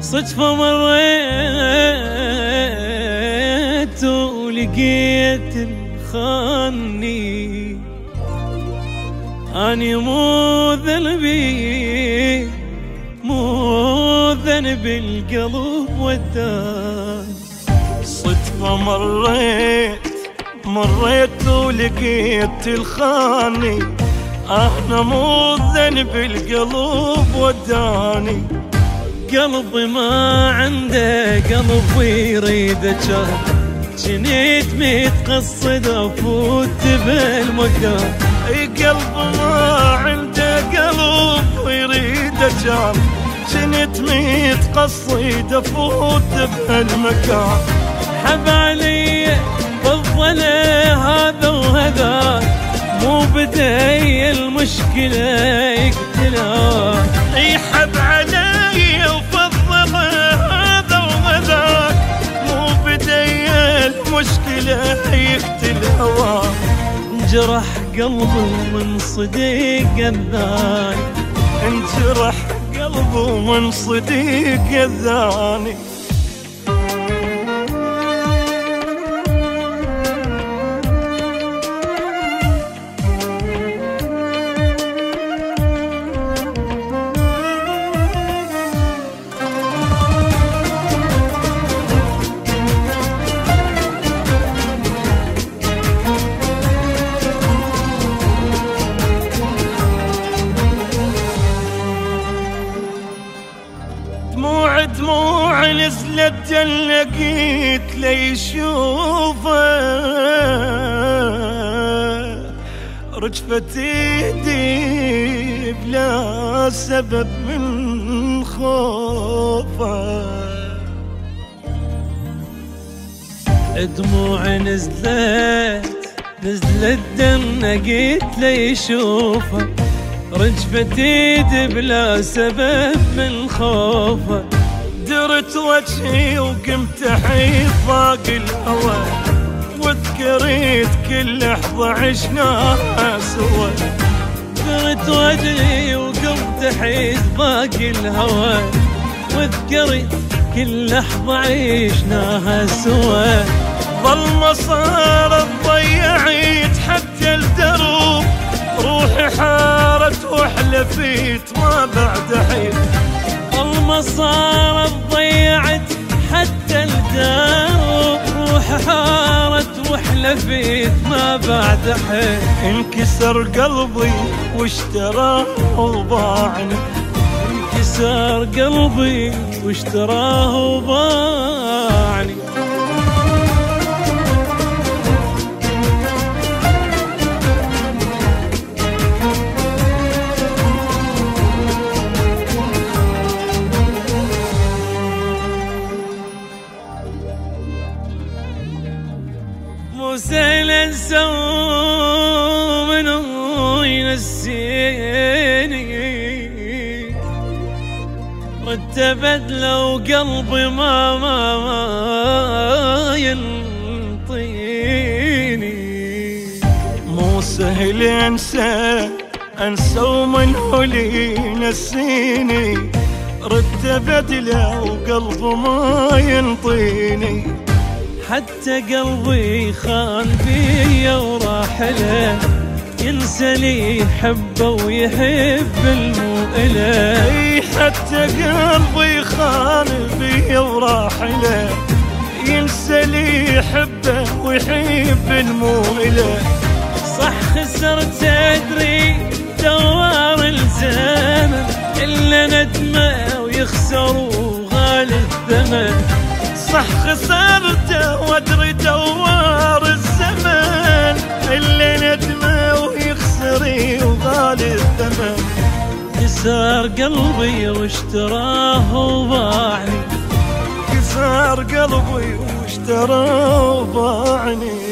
صدفة مريت ولقيت الخاني، أني مو ذنبي مو ذنب القلب وداني. صدفة مريت ولقيت الخاني، أنا مو ذنب القلب وداني. قلبي ما عنده قلب ويريد أجار، جنيت متقصد أفوت بالمكان. اي قلبي ما عنده قلب ويريد أجار، جنيت متقصد أفوت بهالمكان. حب علي بالظلا هذا وهذا، مو بداية المشكلة يقتلها. يحب علي وفضل هذا وهذاك، مو بداية المشكلة يقتل هواك. انجرح قلبي ومن صديق اذاني، انجرح قلبي ومن صديق اذاني. دموع نزلت لقيت لي شوفه، رجفت ايدي بلا سبب من خوفه. دموع نزلت دم لقيت لي شوفه، رجفت ايدي بلا سبب من خوفه. درت وجهي وقمت احيط ضاق الهوى، وذكريت كل لحظة عشناها سوا. درت وجهي وقمت احيط ضاق الهوى، وذكريت كل لحظة عشناها سوا. ظلمة صارت ضيعت حتى الدروب، روحي حارت وحلفيت ما بعد حين. ظلمة صارت ضيعت حتى الدروب، روحي حارت وحلفيت ما بعد حين. انكسر قلبي واشتراه وباعني، انكسر قلبي واشتراه وباعني. مو سهل انسى منو ينسيني، رتبت لو قلبي ما ينطيني. مو سهل انسى ومنو اللي ينسيني، رتبت لو قلبي ما ينطيني. حتى قلبي خان فيا وراح له، ينسى لي يحبه ويحب الموئله. حتى قلبي خان فيا وراح له، ينسى لي يحبه ويحب الموئله. صح خسرت أدري دوار الزمن، إلا ندمه ويخسر وغالي الثمن. صح خسرته وادري دوار الزمن، اللي ندمه ويخسر وغالي الثمن. كسر قلبي واشتراه وباعني، كسر قلبي واشتراه وباعني.